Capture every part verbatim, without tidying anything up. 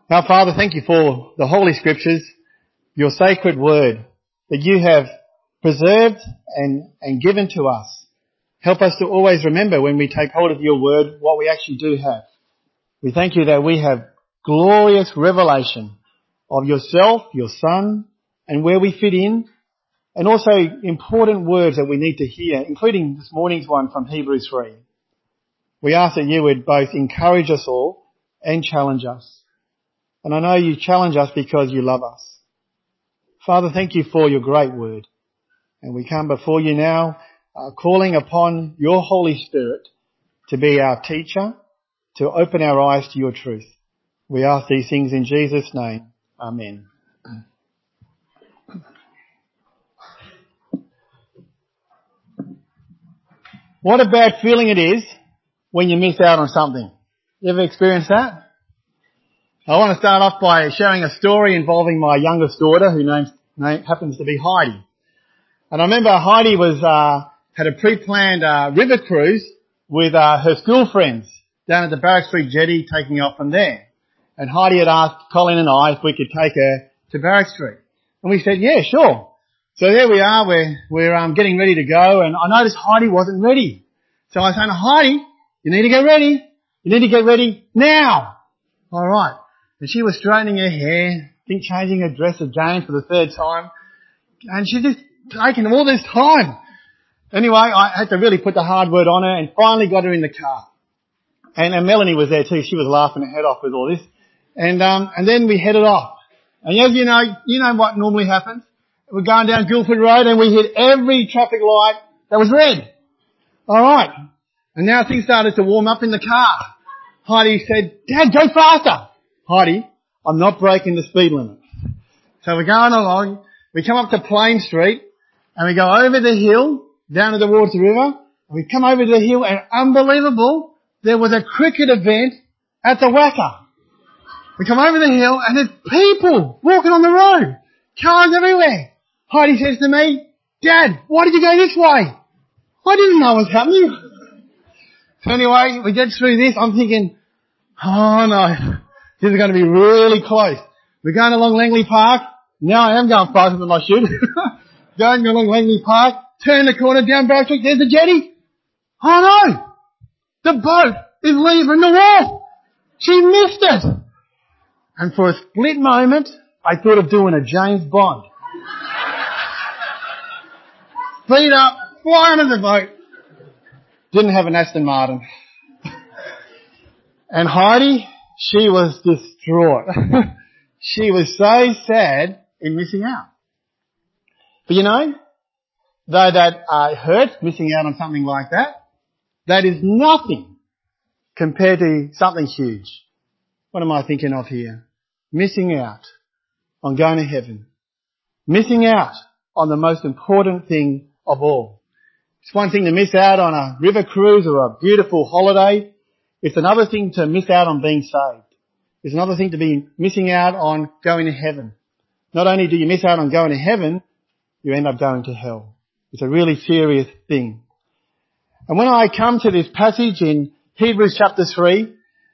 Our Father, thank you for the Holy Scriptures, your sacred word that you have preserved and, and given to us. Help us to always remember when we take hold of your word what we actually do have. We thank you that we have glorious revelation of yourself, your Son, and where we fit in, and also important words that we need to hear, including this morning's one from Hebrews three. We ask that you would both encourage us all and challenge us. And I know you challenge us because you love us. Father, thank you for your great word. And we come before you now uh, calling upon your Holy Spirit to be our teacher, to open our eyes to your truth. We ask these things in Jesus' name. Amen. What a bad feeling it is when you miss out on something. You ever experienced that? I want to start off by sharing a story involving my youngest daughter, who names, name, happens to be Heidi. And I remember Heidi was uh, had a pre-planned uh, river cruise with uh, her school friends down at the Barrack Street jetty, taking off from there. And Heidi had asked Colin and I if we could take her to Barrack Street. And we said, yeah, sure. So there we are, we're, we're um, getting ready to go, and I noticed Heidi wasn't ready. So I said, Heidi, you need to get ready. You need to get ready now. All right. And she was straightening her hair, I think changing her dress again for the third time. And she just taken all this time. Anyway, I had to really put the hard word on her and finally got her in the car. And, and Melanie was there too. She was laughing her head off with all this. And, um, and then we headed off. And as you know, you know what normally happens. We're going down Guildford Road and we hit every traffic light that was red. All right. And now things started to warm up in the car. Heidi said, Dad, go faster. Heidi, I'm not breaking the speed limit. So we're going along. We come up to Plain Street and we go over the hill down to the Wards River. And we come over the hill and unbelievable, there was a cricket event at the Wacker. We come over the hill and there's people walking on the road. Cars everywhere. Heidi says to me, Dad, why did you go this way? I didn't know what was happening. So anyway, we get through this. I'm thinking, oh no, this is going to be really close. We're going along Langley Park. Now I am going faster than I should. Going along Langley Park, turn the corner down Barrack Street, there's the jetty. Oh no, the boat is leaving the wharf. She missed it. And for a split moment, I thought of doing a James Bond. Speed up, fly under the boat. Didn't have an Aston Martin. And Heidi, she was distraught. She was so sad in missing out. But you know, though that uh, hurts, missing out on something like that, that is nothing compared to something huge. What am I thinking of here? Missing out on going to heaven. Missing out on the most important thing of all. It's one thing to miss out on a river cruise or a beautiful holiday. It's another thing to miss out on being saved. It's another thing to be missing out on going to heaven. Not only do you miss out on going to heaven, you end up going to hell. It's a really serious thing. And when I come to this passage in Hebrews chapter three,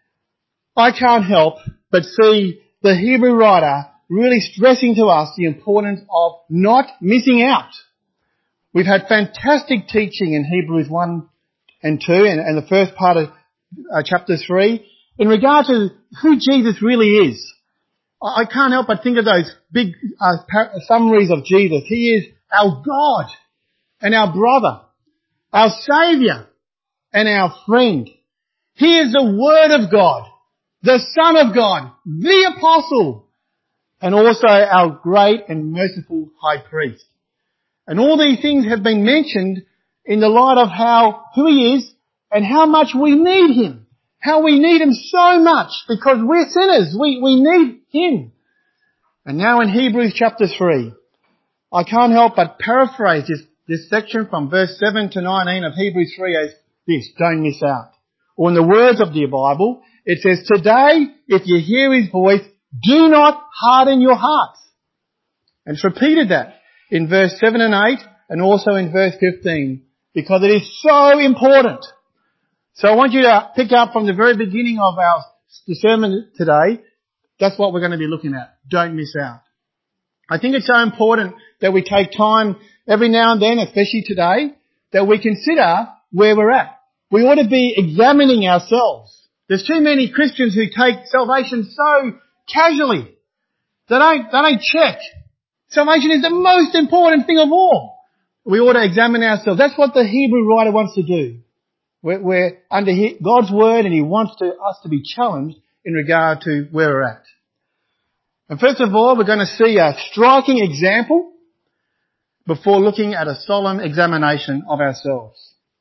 I can't help but see the Hebrew writer really stressing to us the importance of not missing out. We've had fantastic teaching in Hebrews one and two and, and the first part of uh, chapter three in regard to who Jesus really is. I, I can't help but think of those big uh, par- summaries of Jesus. He is our God and our brother, our Saviour and our friend. He is the Word of God, the Son of God, the Apostle, and also our great and merciful High Priest. And all these things have been mentioned in the light of how, who He is and how much we need Him. How we need Him so much because we're sinners. We, we need Him. And now in Hebrews chapter three, I can't help but paraphrase this, this section from verse seven to nineteen of Hebrews three as this: don't miss out. Or in the words of the Bible, it says, today, if you hear His voice, do not harden your hearts. And it's repeated that in verse seven and eight and also in verse fifteen because it is so important. So I want you to pick up from the very beginning of our the sermon today That's what we're going to be looking at. Don't miss out. I think it's so important that we take time every now and then, especially today, that we consider where we're at. We ought to be examining ourselves. There's too many Christians who take salvation so casually. They don't, they don't check. Salvation is the most important thing of all. We ought to examine ourselves. That's what the Hebrew writer wants to do. We're, we're under God's word and he wants to, us to be challenged in regard to where we're at. And first of all, we're going to see a striking example before looking at a solemn examination of ourselves.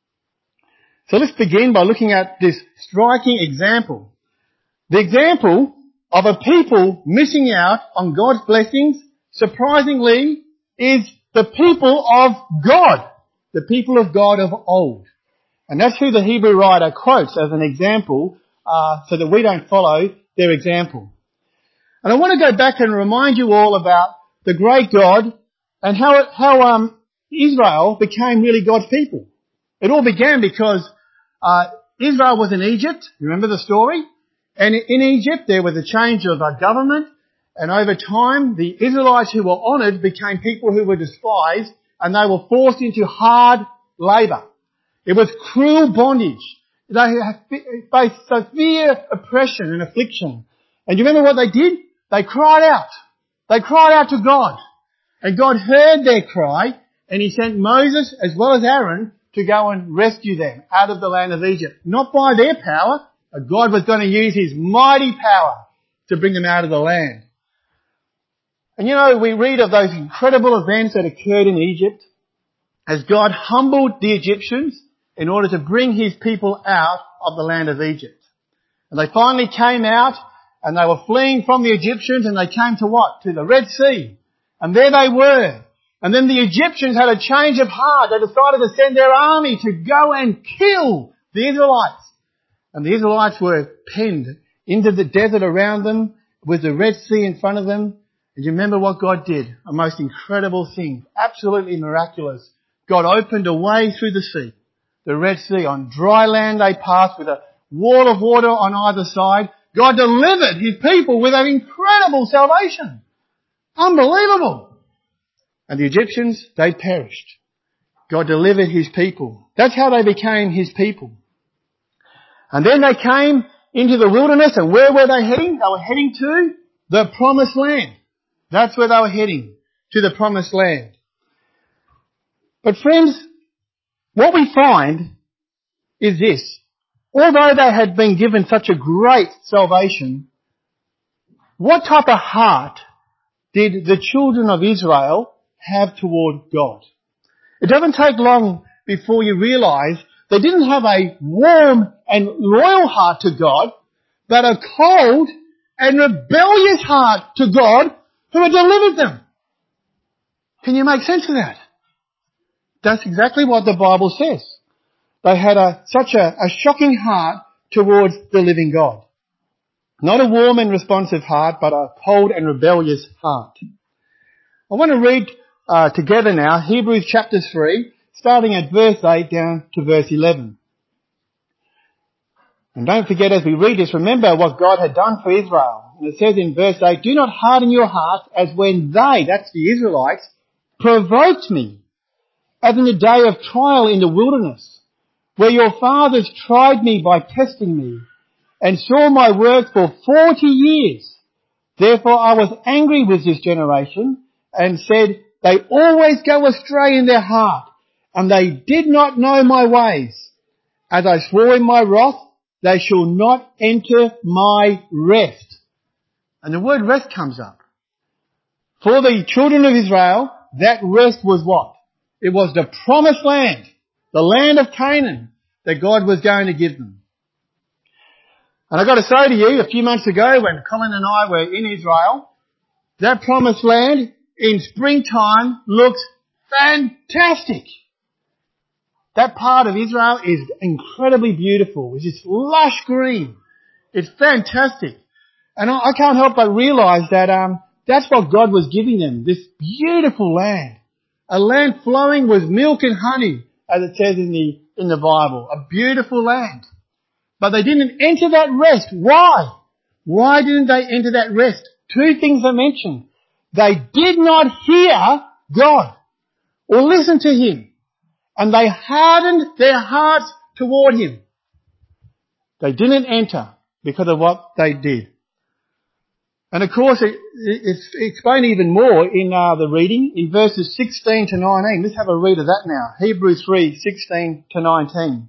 So let's begin by looking at this striking example. The example of a people missing out on God's blessings, surprisingly, is the people of God. The people of God of old. And that's who the Hebrew writer quotes as an example, uh, so that we don't follow their example. And I want to go back and remind you all about the great God and how it, how um, Israel became really God's people. It all began because uh, Israel was in Egypt. Remember the story? And in Egypt there was a change of uh, government, and over time the Israelites who were honoured became people who were despised, and they were forced into hard labour. It was cruel bondage. They faced severe oppression and affliction. And you remember what they did? They cried out. They cried out to God. And God heard their cry, and he sent Moses as well as Aaron to go and rescue them out of the land of Egypt. Not by their power, but God was going to use his mighty power to bring them out of the land. And you know, we read of those incredible events that occurred in Egypt as God humbled the Egyptians in order to bring his people out of the land of Egypt. And they finally came out, and they were fleeing from the Egyptians, and they came to what? To the Red Sea. And there they were. And then the Egyptians had a change of heart. They decided to send their army to go and kill the Israelites. And the Israelites were penned into the desert around them with the Red Sea in front of them. And you remember what God did? A most incredible thing. Absolutely miraculous. God opened a way through the sea. The Red Sea. On dry land they passed with a wall of water on either side. God delivered his people with an incredible salvation. Unbelievable. And the Egyptians, they perished. God delivered his people. That's how they became his people. And then they came into the wilderness, and where were they heading? They were heading to the promised land. That's where they were heading, to the promised land. But friends, what we find is this. Although they had been given such a great salvation, what type of heart did the children of Israel have toward God? It doesn't take long before you realise they didn't have a warm and loyal heart to God, but a cold and rebellious heart to God who had delivered them. Can you make sense of that? That's exactly what the Bible says. They had a, such a, a shocking heart towards the living God. Not a warm and responsive heart, but a cold and rebellious heart. I want to read uh, together now Hebrews chapter three, starting at verse eight down to verse eleven. And don't forget as we read this, remember what God had done for Israel. And it says in verse eight, do not harden your heart as when they, that's the Israelites, provoked me, as in the day of trial in the wilderness, where your fathers tried me by testing me, and saw my work for forty years. Therefore I was angry with this generation, and said, they always go astray in their heart, and they did not know my ways. As I swore in my wrath, they shall not enter my rest. And the word rest comes up. For the children of Israel, that rest was what? It was the promised land, the land of Canaan that God was going to give them. And I've got to say to you, a few months ago when Colin and I were in Israel, that promised land in springtime looks fantastic. That part of Israel is incredibly beautiful. It's just lush green. It's fantastic. And I, I can't help but realise that um, that's what God was giving them, this beautiful land. A land flowing with milk and honey, as it says in the, in the Bible. A beautiful land. But they didn't enter that rest. Why? Why didn't they enter that rest? Two things are mentioned. They did not hear God or listen to Him, and they hardened their hearts toward Him. They didn't enter because of what they did. And of course, it, it's explained even more in uh, the reading in verses sixteen to nineteen. Let's have a read of that now. Hebrews three, sixteen to nineteen.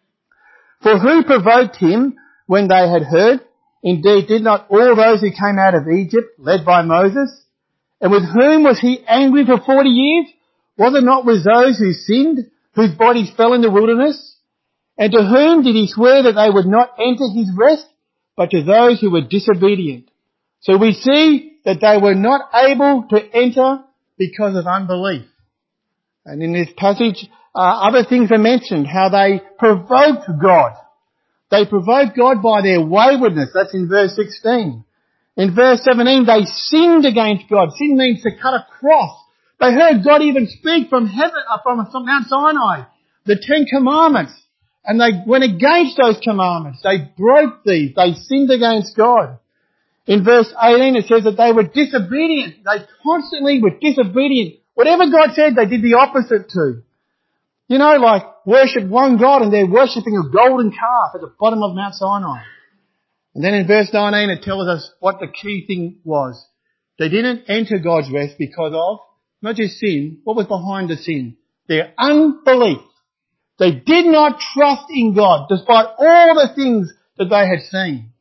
For who provoked him when they had heard? Indeed, did not all those who came out of Egypt, led by Moses? And with whom was he angry for forty years? Was it not with those who sinned, whose bodies fell in the wilderness? And to whom did he swear that they would not enter his rest? But to those who were disobedient. So we see that they were not able to enter because of unbelief. And in this passage, uh, other things are mentioned, how they provoked God. They provoked God by their waywardness. That's in verse sixteen. In verse seventeen, they sinned against God. Sin means to cut across. They heard God even speak from heaven, uh, from, from Mount Sinai, the Ten Commandments. And they went against those commandments. They broke these. They sinned against God. In verse eighteen, it says that they were disobedient. They constantly were disobedient. Whatever God said, they did the opposite to. You know, like worship one God and they're worshipping a golden calf at the bottom of Mount Sinai. And then in verse nineteen, it tells us what the key thing was. They didn't enter God's rest because of, not just sin, what was behind the sin? Their unbelief. They did not trust in God despite all the things that they had seen.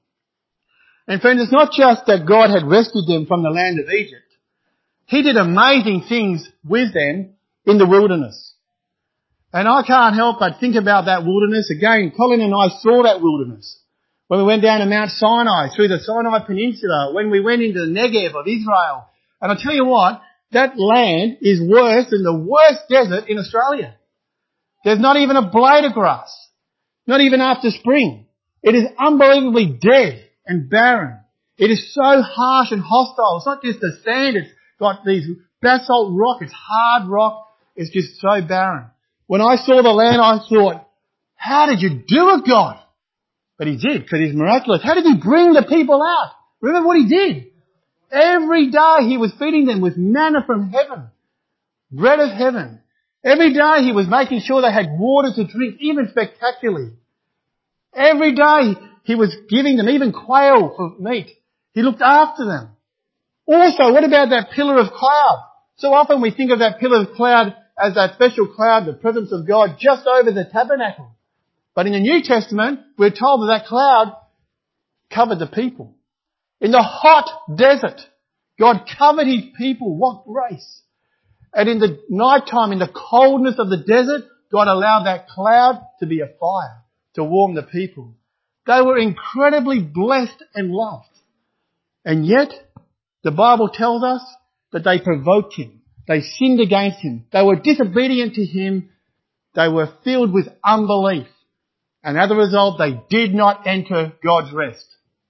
And friends, it's not just that God had rescued them from the land of Egypt. He did amazing things with them in the wilderness. And I can't help but think about that wilderness. Again, Colin and I saw that wilderness when we went down to Mount Sinai, through the Sinai Peninsula, when we went into the Negev of Israel. And I'll tell you what, that land is worse than the worst desert in Australia. There's not even a blade of grass, not even after spring. It is unbelievably dead and barren. It is so harsh and hostile. It's not just the sand, it's got these basalt rock, it's hard rock, it's just so barren. When I saw the land, I thought, how did you do it, God? But He did, because He's miraculous. How did He bring the people out? Remember what He did? Every day He was feeding them with manna from heaven, bread of heaven. Every day He was making sure they had water to drink, even spectacularly. Every day He was giving them even quail for meat. He looked after them. Also, what about that pillar of cloud? So often we think of that pillar of cloud as that special cloud, the presence of God, just over the tabernacle. But in the New Testament, we're told that that cloud covered the people. In the hot desert, God covered His people. What grace! And in the night time, in the coldness of the desert, God allowed that cloud to be a fire to warm the people. They were incredibly blessed and loved. And yet, the Bible tells us that they provoked Him. They sinned against Him. They were disobedient to Him. They were filled with unbelief. And as a result, they did not enter God's rest.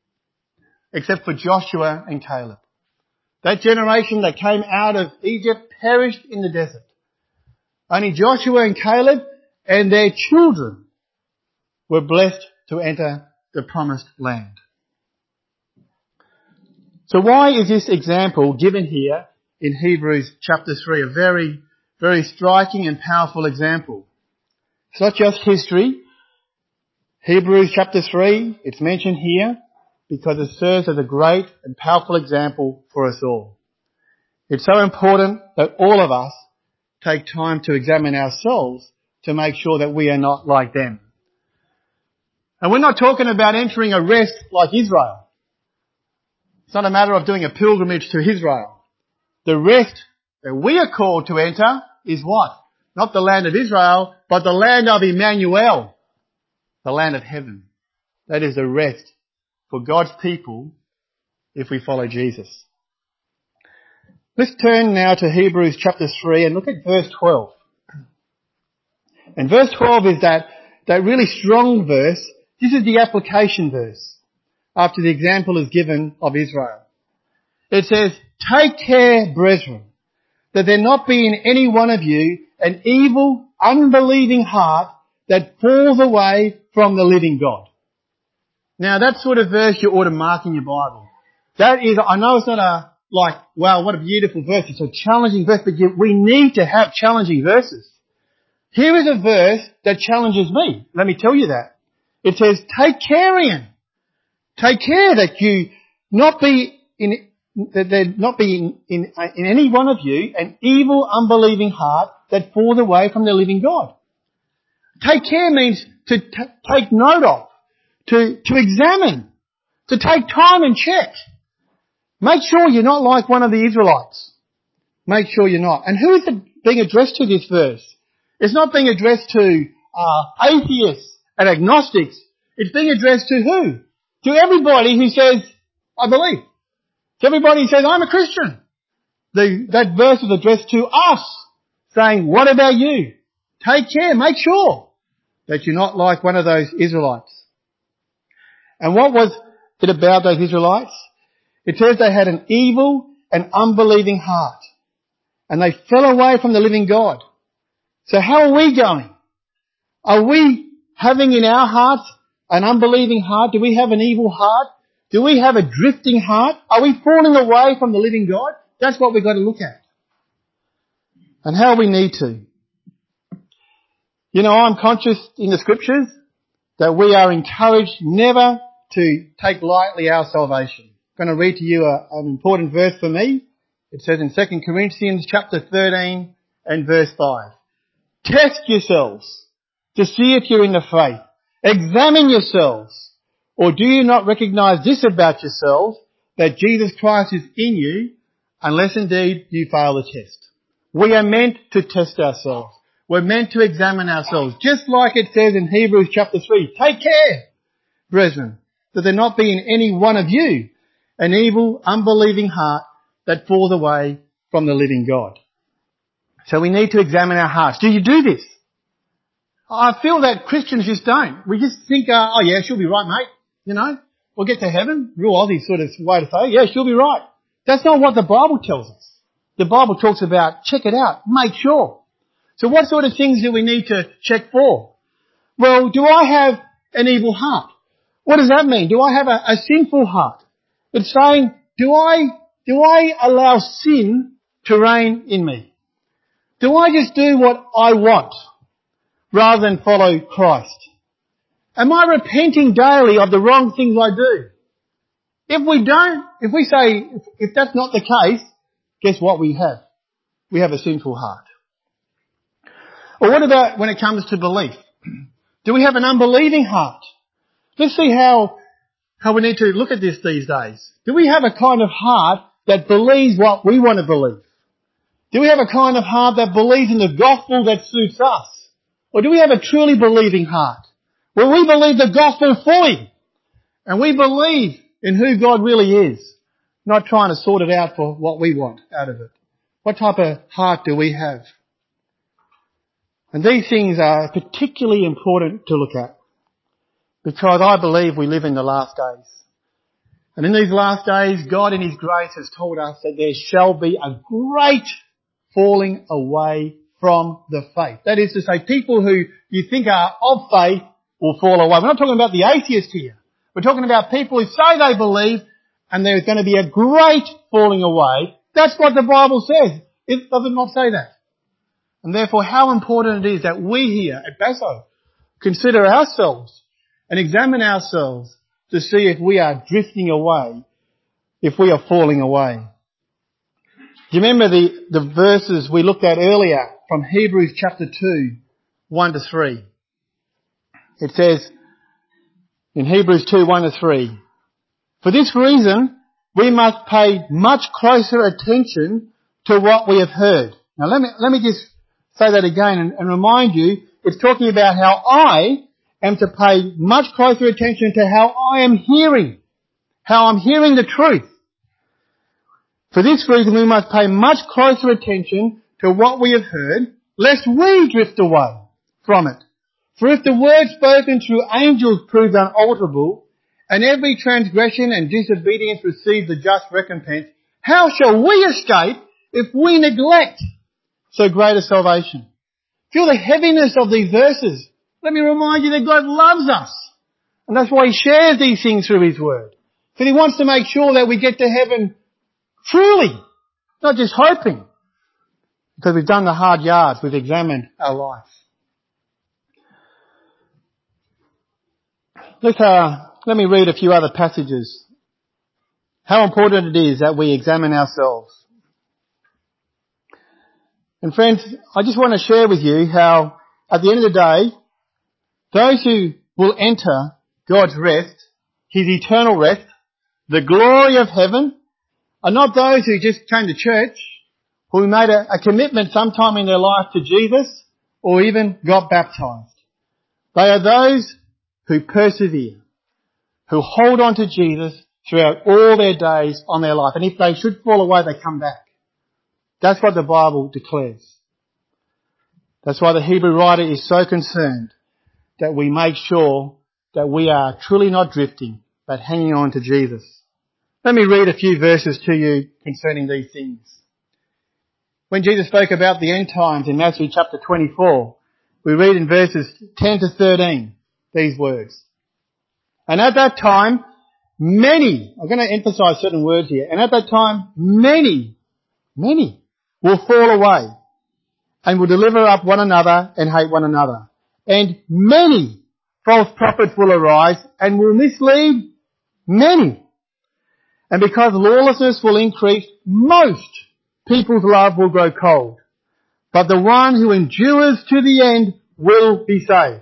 Except for Joshua and Caleb. That generation that came out of Egypt perished in the desert. Only Joshua and Caleb and their children were blessed to enter the promised land. So why is this example given here in Hebrews chapter three? A very, very striking and powerful example. It's not just history. Hebrews chapter three, it's mentioned here because it serves as a great and powerful example for us all. It's so important that all of us take time to examine ourselves to make sure that we are not like them. And we're not talking about entering a rest like Israel. It's not a matter of doing a pilgrimage to Israel. The rest that we are called to enter is what? Not the land of Israel, but the land of Emmanuel, the land of heaven. That is the rest for God's people if we follow Jesus. Let's turn now to Hebrews chapter three and look at verse twelve. And verse twelve is that, that really strong verse. This is the application verse after the example is given of Israel. It says, "Take care, brethren, that there not be in any one of you an evil, unbelieving heart that falls away from the living God." Now that sort of verse you ought to mark in your Bible. That is, I know it's not a, like, wow, what a beautiful verse. It's a challenging verse, but you, we need to have challenging verses. Here is a verse that challenges me. Let me tell you that. It says, take care, Ian. Take care that you not be in, that there not be in, in, in any one of you an evil, unbelieving heart that falls away from the living God. Take care means to t- take note of, to, to examine, to take time and check. Make sure you're not like one of the Israelites. Make sure you're not. And who is it being addressed to this verse? It's not being addressed to uh, atheists and agnostics. It's being addressed to who? To everybody who says, I believe. To everybody who says, I'm a Christian. The, that verse is addressed to us, saying, what about you? Take care, make sure that you're not like one of those Israelites. And what was it about those Israelites? It says they had an evil and unbelieving heart. And they fell away from the living God. So how are we going? Are we having in our hearts an unbelieving heart? Do we have an evil heart? Do we have a drifting heart? Are we falling away from the living God? That's what we've got to look at. And how we need to. You know, I'm conscious in the scriptures that we are encouraged never to take lightly our salvation. I'm going to read to you a, an important verse for me. It says in Second Corinthians chapter thirteen and verse five. Test yourselves to see if you're in the faith. Examine yourselves. Or do you not recognize this about yourselves, that Jesus Christ is in you, unless indeed you fail the test? We are meant to test ourselves. We're meant to examine ourselves. Just like it says in Hebrews chapter three. Take care, brethren, that there not be in any one of you an evil, unbelieving heart that falls away from the living God. So we need to examine our hearts. Do you do this? I feel that Christians just don't. We just think, uh, oh yeah, she'll be right, mate. You know, we'll get to heaven. Real Aussie sort of way to say, yeah, she'll be right. That's not what the Bible tells us. The Bible talks about check it out, make sure. So what sort of things do we need to check for? Well, do I have an evil heart? What does that mean? Do I have a, a sinful heart? It's saying, do I, do I allow sin to reign in me? Do I just do what I want rather than follow Christ? Am I repenting daily of the wrong things I do? If we don't, if we say, if, if that's not the case, guess what we have? We have a sinful heart. Or what about when it comes to belief? Do we have an unbelieving heart? Let's see how, how we need to look at this these days. Do we have a kind of heart that believes what we want to believe? Do we have a kind of heart that believes in the gospel that suits us? Or do we have a truly believing heart? Where we believe the gospel fully. And we believe in who God really is. Not trying to sort it out for what we want out of it. What type of heart do we have? And these things are particularly important to look at. Because I believe we live in the last days. And in these last days, God in His grace has told us that there shall be a great falling away from the faith. That is to say, people who you think are of faith will fall away. We're not talking about the atheist here. We're talking about people who say they believe and there's going to be a great falling away. That's what the Bible says. It does not say that. And therefore, how important it is that we here at Basso consider ourselves and examine ourselves to see if we are drifting away, if we are falling away. Do you remember the, the verses we looked at earlier from Hebrews chapter two, one to three? It says in Hebrews two, one to three, for this reason we must pay much closer attention to what we have heard. Now let me, let me just say that again and, and remind you, it's talking about how I am to pay much closer attention to how I am hearing, how I'm hearing the truth. For this reason we must pay much closer attention to what we have heard, lest we drift away from it. For if the word spoken through angels proves unalterable, and every transgression and disobedience receives the just recompense, how shall we escape if we neglect so great a salvation? Feel the heaviness of these verses. Let me remind you that God loves us. And that's why he shares these things through his word. Because he wants to make sure that we get to heaven truly, not just hoping. Because we've done the hard yards, we've examined our life. Let's, uh, let me read a few other passages. How important it is that we examine ourselves. And friends, I just want to share with you how at the end of the day, those who will enter God's rest, his eternal rest, the glory of heaven, are not those who just came to church, who made a, a commitment sometime in their life to Jesus, or even got baptized. They are those who persevere, who hold on to Jesus throughout all their days on their life. And if they should fall away, they come back. That's what the Bible declares. That's why the Hebrew writer is so concerned that we make sure that we are truly not drifting, but hanging on to Jesus. Let me read a few verses to you concerning these things. When Jesus spoke about the end times in Matthew chapter twenty-four, we read in verses ten to thirteen these words. And at that time, many, I'm going to emphasize certain words here, and at that time, many, many will fall away and will deliver up one another and hate one another. And many false prophets will arise and will mislead many. And because lawlessness will increase, most people's love will grow cold. But the one who endures to the end will be saved.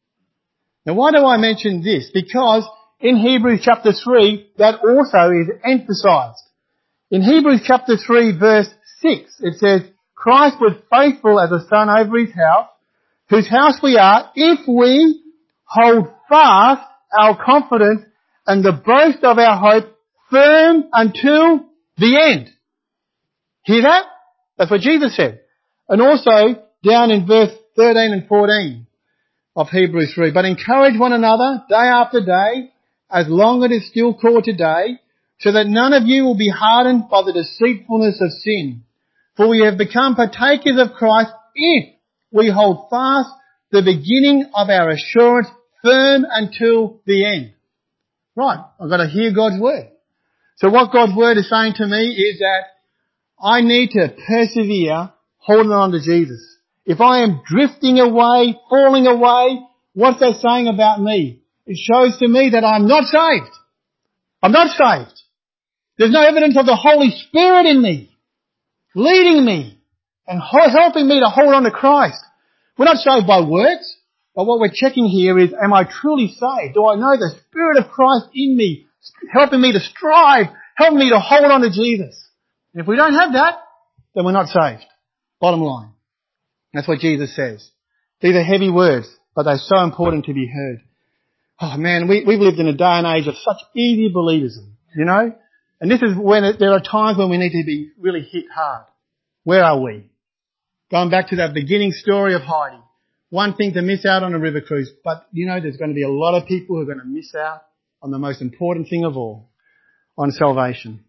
Now why do I mention this? Because in Hebrews chapter three, that also is emphasized. In Hebrews chapter three verse six, it says, Christ was faithful as a son over his house, whose house we are, if we hold fast our confidence and the boast of our hope firm until the end. Hear that? That's what Jesus said. And also down in verse thirteen and fourteen of Hebrews three. But encourage one another day after day, as long as it is still called today, so that none of you will be hardened by the deceitfulness of sin. For we have become partakers of Christ if we hold fast the beginning of our assurance firm until the end. Right, I've got to hear God's word. So what God's word is saying to me is that I need to persevere holding on to Jesus. If I am drifting away, falling away, what's that saying about me? It shows to me that I'm not saved. I'm not saved. There's no evidence of the Holy Spirit in me, leading me and helping me to hold on to Christ. We're not saved by works, but what we're checking here is, am I truly saved? Do I know the Spirit of Christ in me, helping me to strive, helping me to hold on to Jesus? And if we don't have that, then we're not saved. Bottom line. That's what Jesus says. These are heavy words, but they're so important to be heard. Oh man, we, we've lived in a day and age of such easy believism, you know? And this is when it, there are times when we need to be really hit hard. Where are we? Going back to that beginning story of Heidi. One thing to miss out on a river cruise, but you know there's going to be a lot of people who are going to miss out on the most important thing of all, on salvation.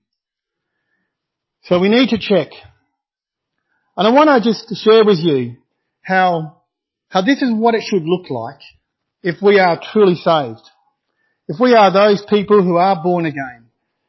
So we need to check. And I want to just share with you how, how this is what it should look like if we are truly saved. If we are those people who are born again.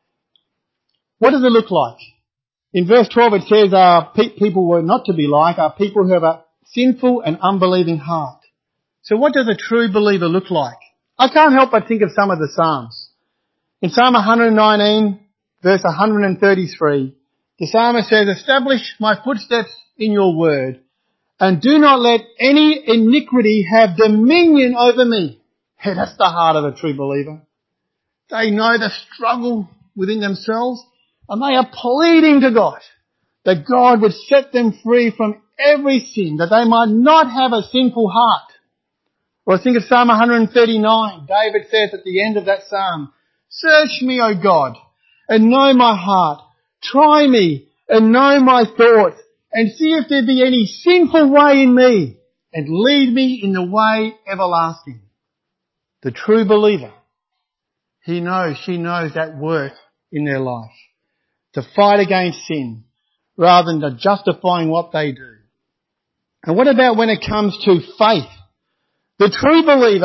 What does it look like? In verse twelve it says our pe- people were not to be like, are people who have a sinful and unbelieving heart. So what does a true believer look like? I can't help but think of some of the Psalms. In Psalm one nineteen, verse one thirty-three, the psalmist says, establish my footsteps in your word, and do not let any iniquity have dominion over me. Hey, that's the heart of a true believer. They know the struggle within themselves, and they are pleading to God that God would set them free from every sin, that they might not have a sinful heart. Or I think of Psalm one thirty-nine. David says at the end of that psalm, search me, O God, and know my heart. Try me and know my thoughts, and see if there be any sinful way in me, and lead me in the way everlasting. The true believer, he knows, she knows that work in their life. To fight against sin, rather than to justifying what they do. And what about when it comes to faith? The true believer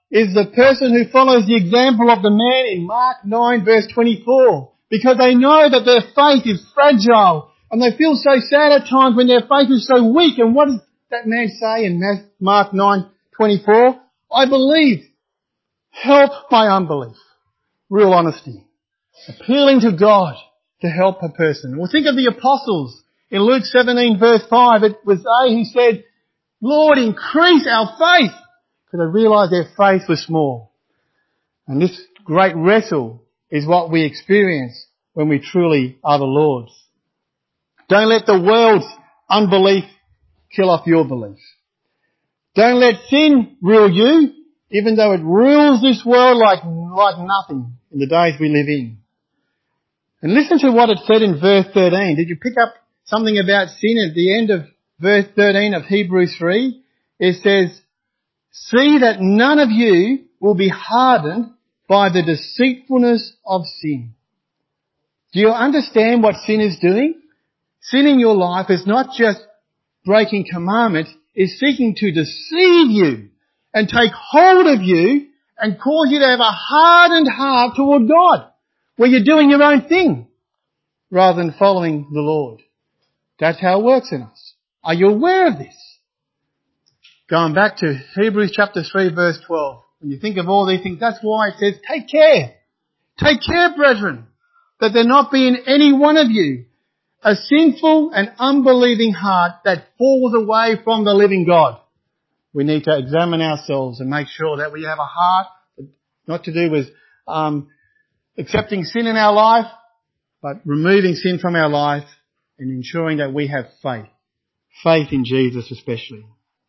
is the person who follows the example of the man in Mark nine verse twenty-four, because they know that their faith is fragile and they feel so sad at times when their faith is so weak. And what does that man say in Mark nine twenty-four? I believe. Help my unbelief. Real honesty. Appealing to God to help a person. Well, think of the apostles. In Luke seventeen verse five, it was they who said, Lord, increase our faith. Because they realised their faith was small. And this great wrestle is what we experience when we truly are the Lord's. Don't let the world's unbelief kill off your belief. Don't let sin rule you, even though it rules this world like, like nothing in the days we live in. And listen to what it said in verse thirteen. Did you pick up something about sin at the end of verse thirteen of Hebrews three? It says, see that none of you will be hardened by the deceitfulness of sin. Do you understand what sin is doing? Sin in your life is not just breaking commandments, it's seeking to deceive you and take hold of you and cause you to have a hardened heart toward God, where you're doing your own thing rather than following the Lord. That's how it works in us. Are you aware of this? Going back to Hebrews chapter three verse twelve. When you think of all these things, that's why it says, take care. Take care, brethren, that there not be in any one of you a sinful and unbelieving heart that falls away from the living God. We need to examine ourselves and make sure that we have a heart not to do with um, accepting sin in our life, but removing sin from our life and ensuring that we have faith. Faith in Jesus especially.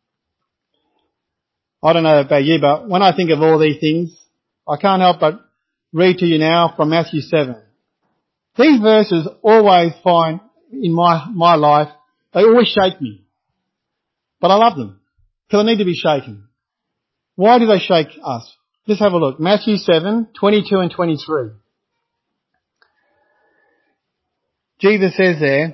I don't know about you, but when I think of all these things, I can't help but read to you now from Matthew seven. These verses always find in my, my life, they always shake me. But I love them, because I need to be shaken. Why do they shake us? Let's have a look. Matthew seven, twenty-two and twenty-three. Jesus says there,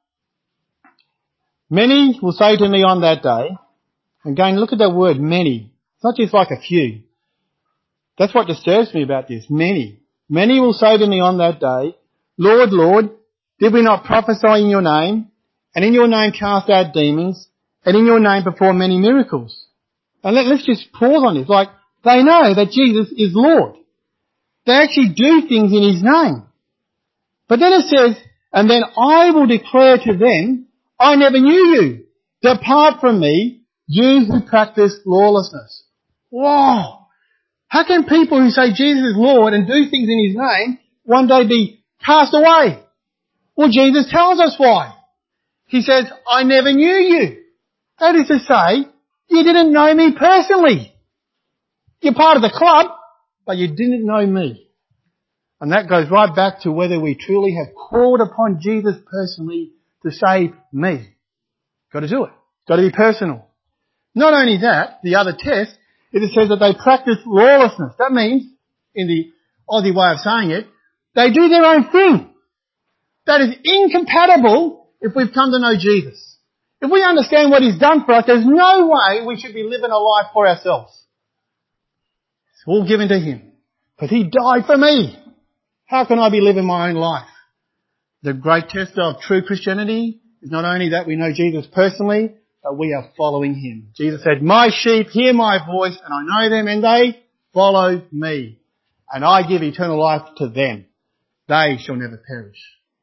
many will say to me on that day, again, look at that word, many. It's not just like a few. That's what disturbs me about this, many. Many will say to me on that day, Lord, Lord, did we not prophesy in your name, and in your name cast out demons, and in your name perform many miracles? And let, let's just pause on this. Like, they know that Jesus is Lord. They actually do things in His name. But then it says, and then I will declare to them, I never knew you. Depart from me, you who practice lawlessness. Whoa! How can people who say Jesus is Lord and do things in His name one day be cast away? Well, Jesus tells us why. He says, I never knew you. That is to say, you didn't know me personally. You're part of the club, but you didn't know me. And that goes right back to whether we truly have called upon Jesus personally to save me. Got to do it. Got to be personal. Not only that, the other test, it says that they practice lawlessness. That means, in the Aussie way of saying it, they do their own thing. That is incompatible if we've come to know Jesus. If we understand what He's done for us, there's no way we should be living a life for ourselves. It's all given to Him. Because He died for me. How can I be living my own life? The great test of true Christianity is not only that we know Jesus personally, but we are following Him. Jesus said, my sheep hear my voice, and I know them, and they follow me. And I give eternal life to them. They shall never perish.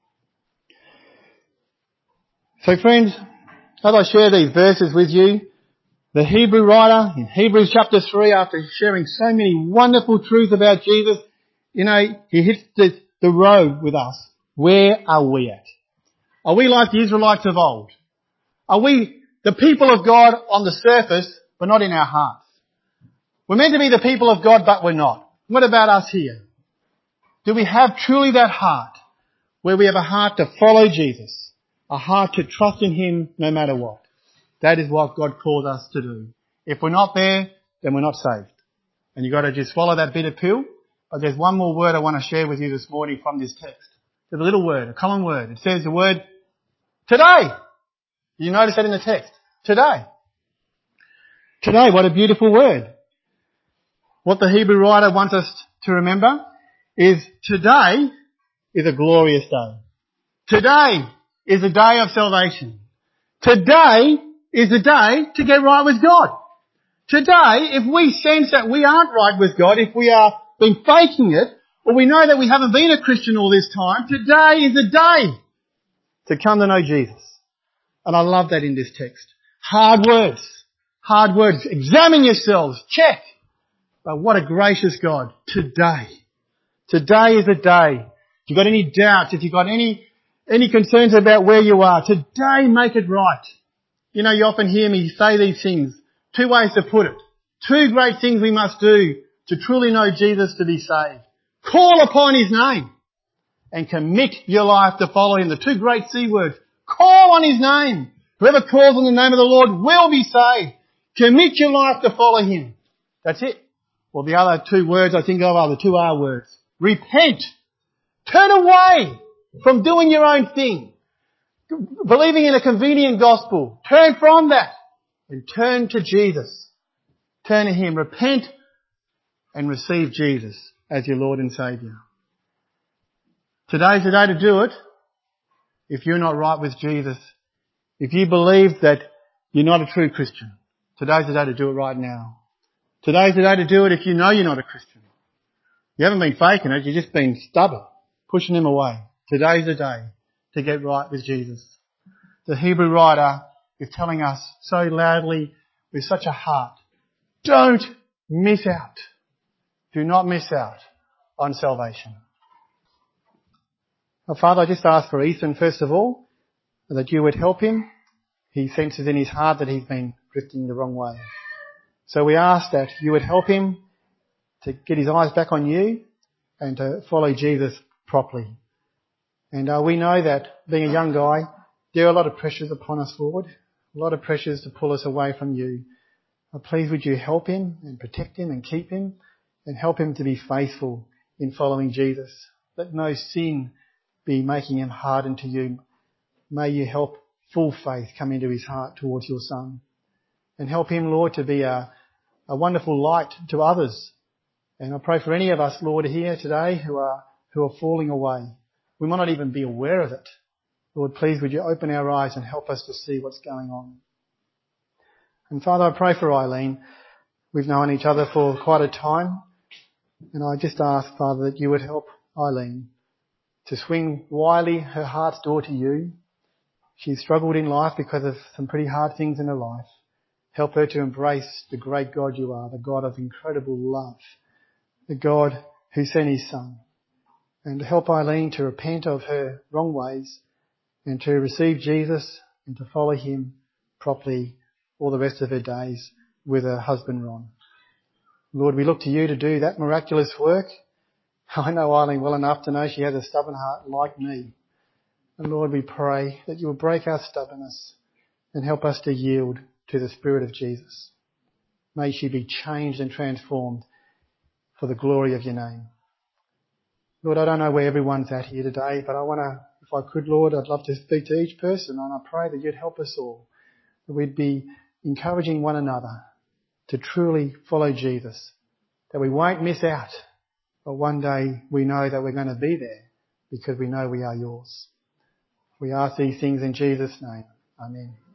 So friends, as I share these verses with you, the Hebrew writer in Hebrews chapter three, after sharing so many wonderful truths about Jesus, you know, he hits the, the road with us. Where are we at? Are we like the Israelites of old? Are we the people of God on the surface, but not in our hearts? We're meant to be the people of God, but we're not. What about us here? Do we have truly that heart where we have a heart to follow Jesus, a heart to trust in Him no matter what? That is what God calls us to do. If we're not there, then we're not saved. And you've got to just swallow that bitter pill. But there's one more word I want to share with you this morning from this text. There's a little word, a common word. It says the word today. You notice that in the text. Today. Today, what a beautiful word. What the Hebrew writer wants us to remember is today is a glorious day. Today is a day of salvation. Today is a day to get right with God. Today, if we sense that we aren't right with God, if we are been faking it, or we know that we haven't been a Christian all this time, today is a day to come to know Jesus. And I love that in this text. Hard words. Hard words. Examine yourselves. Check. But what a gracious God. Today. Today is a day. If you've got any doubts, if you've got any, any concerns about where you are, today make it right. You know, you often hear me say these things. Two ways to put it. Two great things we must do to truly know Jesus to be saved. Call upon His name and commit your life to follow Him. The two great C words. Call on His name. Whoever calls on the name of the Lord will be saved. Commit your life to follow Him. That's it. Well, the other two words I think of are the two R words. Repent. Turn away from doing your own thing. Believing in a convenient gospel. Turn from that and turn to Jesus. Turn to Him. Repent and receive Jesus as your Lord and Saviour. Today's the day to do it. If you're not right with Jesus, if you believe that you're not a true Christian, today's the day to do it right now. Today's the day to do it if you know you're not a Christian. You haven't been faking it, you've just been stubborn, pushing Him away. Today's the day to get right with Jesus. The Hebrew writer is telling us so loudly with such a heart, don't miss out. Do not miss out on salvation. Well, Father, I just ask for Ethan first of all, that you would help him. He senses in his heart that he's been drifting the wrong way. So we ask that you would help him to get his eyes back on you and to follow Jesus properly. And uh, we know that being a young guy, there are a lot of pressures upon us, Lord. A lot of pressures to pull us away from you. Uh, please would you help him and protect him and keep him and help him to be faithful in following Jesus. Let no sin be making him hardened to you. May you help full faith come into his heart towards your Son. And help him, Lord, to be a, a wonderful light to others. And I pray for any of us, Lord, here today who are who are falling away. We might not even be aware of it. Lord, please would you open our eyes and help us to see what's going on. And Father, I pray for Eileen. We've known each other for quite a time. And I just ask, Father, that you would help Eileen to swing wildly her heart's door to you. She's struggled in life because of some pretty hard things in her life. Help her to embrace the great God you are, the God of incredible love, the God who sent His Son. And help Eileen to repent of her wrong ways and to receive Jesus and to follow Him properly all the rest of her days with her husband Ron. Lord, we look to you to do that miraculous work. I know Eileen well enough to know she has a stubborn heart like me. And Lord, we pray that you will break our stubbornness and help us to yield to the Spirit of Jesus. May she be changed and transformed for the glory of your name. Lord, I don't know where everyone's at here today, but I want to, if I could, Lord, I'd love to speak to each person, and I pray that you'd help us all, that we'd be encouraging one another to truly follow Jesus, that we won't miss out, but one day we know that we're going to be there because we know we are yours. We ask these things in Jesus' name. Amen.